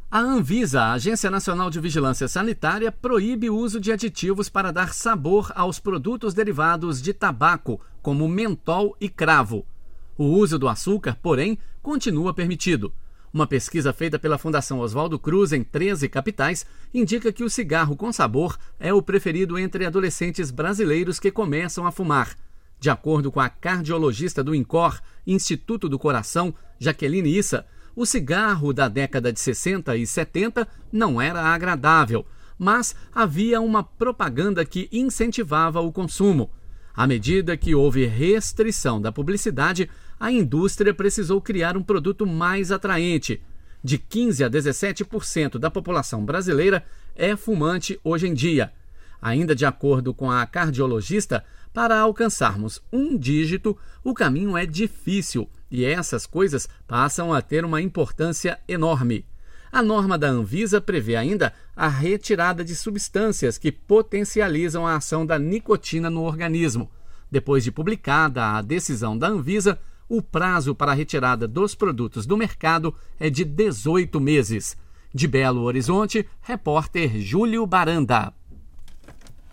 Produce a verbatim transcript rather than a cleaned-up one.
A Anvisa, a Agência Nacional de Vigilância Sanitária, proíbe o uso de aditivos para dar sabor aos produtos derivados de tabaco, como mentol e cravo. O uso do açúcar, porém, continua permitido. Uma pesquisa feita pela Fundação Oswaldo Cruz em treze capitais indica que o cigarro com sabor é o preferido entre adolescentes brasileiros que começam a fumar. De acordo com a cardiologista do INCOR, Instituto do Coração, Jaqueline Issa, o cigarro da década de sessenta e setenta não era agradável, mas havia uma propaganda que incentivava o consumo. À medida que houve restrição da publicidade, a indústria precisou criar um produto mais atraente. De quinze a dezessete por cento da população brasileira é fumante hoje em dia. Ainda de acordo com a cardiologista, para alcançarmos um dígito, o caminho é difícil e essas coisas passam a ter uma importância enorme. A norma da Anvisa prevê ainda a retirada de substâncias que potencializam a ação da nicotina no organismo. Depois de publicada a decisão da Anvisa, o prazo para a retirada dos produtos do mercado é de dezoito meses. De Belo Horizonte, repórter Júlio Baranda.